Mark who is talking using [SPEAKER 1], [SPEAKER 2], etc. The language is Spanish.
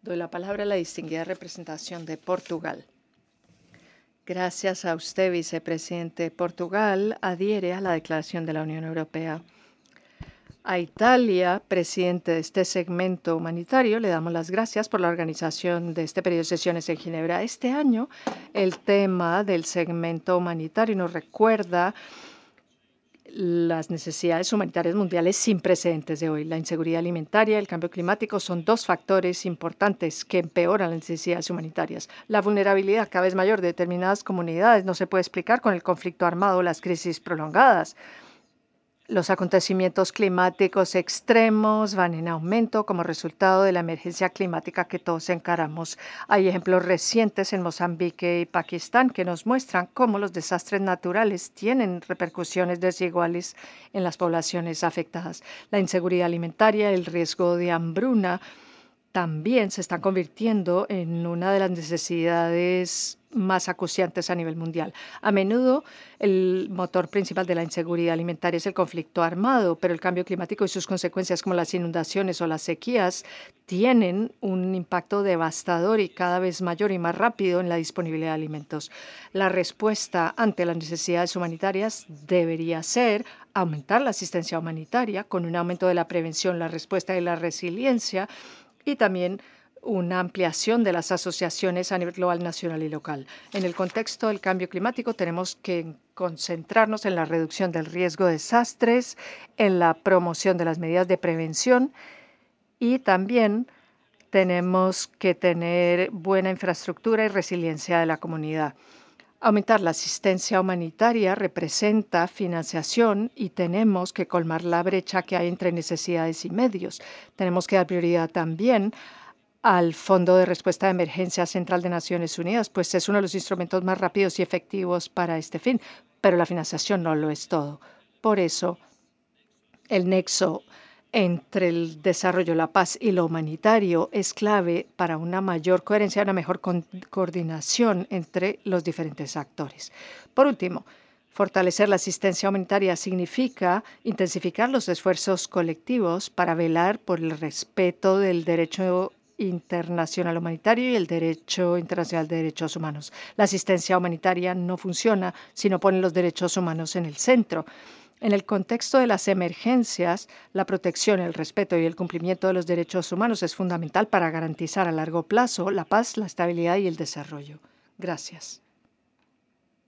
[SPEAKER 1] Doy la palabra a la distinguida representación de Portugal. Gracias a usted, vicepresidente. Portugal adhiere a la Declaración de la Unión Europea. A Italia, presidente de este segmento humanitario, le damos las gracias por la organización de este periodo de sesiones en Ginebra. Este año, el tema del segmento humanitario nos recuerda las necesidades humanitarias mundiales sin precedentes de hoy. La inseguridad alimentaria y el cambio climático son dos factores importantes que empeoran las necesidades humanitarias. La vulnerabilidad cada vez mayor de determinadas comunidades no se puede explicar con el conflicto armado o las crisis prolongadas. Los acontecimientos climáticos extremos van en aumento como resultado de la emergencia climática que todos encaramos. Hay ejemplos recientes en Mozambique y Pakistán que nos muestran cómo los desastres naturales tienen repercusiones desiguales en las poblaciones afectadas. La inseguridad alimentaria, el riesgo de hambruna también se están convirtiendo en una de las necesidades más acuciantes a nivel mundial. A menudo el motor principal de la inseguridad alimentaria es el conflicto armado, pero el cambio climático y sus consecuencias como las inundaciones o las sequías tienen un impacto devastador y cada vez mayor y más rápido en la disponibilidad de alimentos. La respuesta ante las necesidades humanitarias debería ser aumentar la asistencia humanitaria con un aumento de la prevención, la respuesta y la resiliencia, y también una ampliación de las asociaciones a nivel global, nacional y local. En el contexto del cambio climático tenemos que concentrarnos en la reducción del riesgo de desastres, en la promoción de las medidas de prevención y también tenemos que tener buena infraestructura y resiliencia de la comunidad. Aumentar la asistencia humanitaria representa financiación y tenemos que colmar la brecha que hay entre necesidades y medios. Tenemos que dar prioridad también al Fondo de Respuesta de Emergencia Central de Naciones Unidas, pues es uno de los instrumentos más rápidos y efectivos para este fin, pero la financiación no lo es todo. Por eso, el nexo entre el desarrollo, la paz y lo humanitario es clave para una mayor coherencia, una mejor coordinación entre los diferentes actores. Por último, fortalecer la asistencia humanitaria significa intensificar los esfuerzos colectivos para velar por el respeto del derecho internacional humanitario y el derecho internacional de derechos humanos. La asistencia humanitaria no funciona si no pone los derechos humanos en el centro. En el contexto de las emergencias, la protección, el respeto y el cumplimiento de los derechos humanos es fundamental para garantizar a largo plazo la paz, la estabilidad y el desarrollo. Gracias.